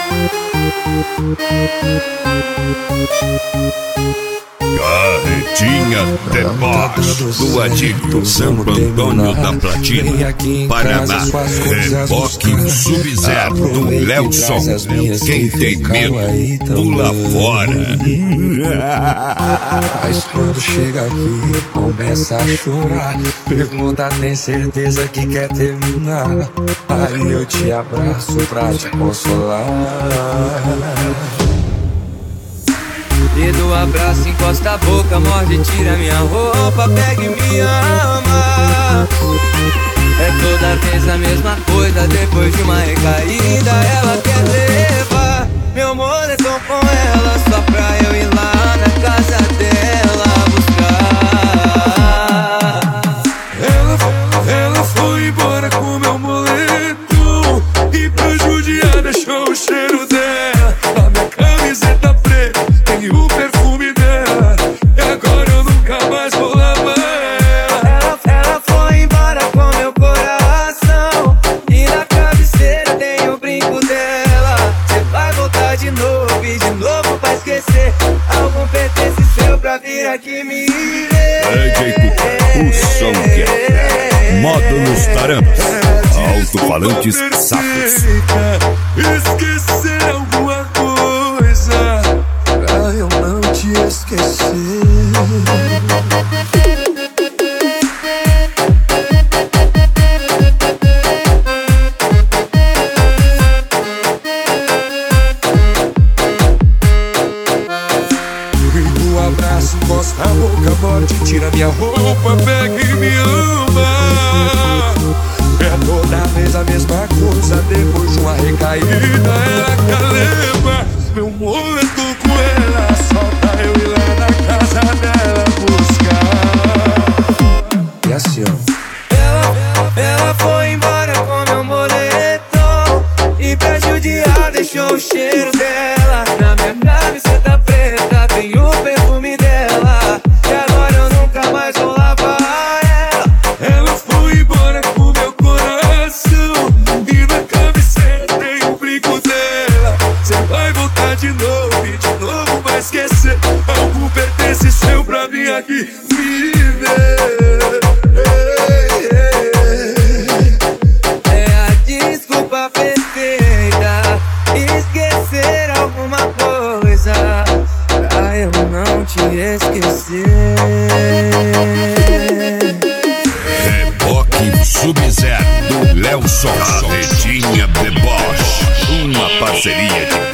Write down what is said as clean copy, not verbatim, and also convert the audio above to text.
Carretinha Deboche do Adicto Santo Antônio da Platina, Paraná. Reboque Sub-Zero do Lelson. Quem tem medo, pula fora. Mas quando chega aqui, começa a chorar. Pergunta, tem certeza que quer terminar? Aí eu te abraço pra te consolar. E do abraço encosta a boca, morde, tira minha roupa, pega e me ama. É toda vez a mesma coisa, depois de uma recaída ela quer levar meu moletom com ela, só pra eu ir lá na casa dela buscar. Ela foi embora com meu moletom e pra judiar deixou o cheiro dela na minha camiseta preta. Tem o perfume dela e agora eu nunca mais vou lavar ela. Ela foi embora com meu coração e na cabeceira tem o brinco dela. Cê vai voltar de novo e de novo pra esquecer algum pertence seu pra vir aqui me ver. DJ Cuca, o som que é modo nos taramas, alto-falantes safos. Esquecer alguma coisa pra eu não te esquecer. Abraço, encosta a boca, morde, tira minha roupa, pega e me ama. É toda vez a mesma coisa, depois de uma recaída ela quer levar meu moletom com ela, só pra eu ir lá na casa dela buscar. E assim, ó. Ela foi embora com meu moletom e pra judiar deixou o cheiro dela na minha camiseta preta, tem o perfume dela e agora eu nunca mais vou lavar ela. Ela foi embora com meu coração e na cabeceira tem o brinco dela. Cê vai voltar de novo e de novo vai esquecer algum pertence seu pra vir aqui me ver. É a desculpa perfeita, esquecer alguma coisa pra eu não te esquecer. Reboque Sub-Zero do Lelson. Carretinha Deboche, uma parceria de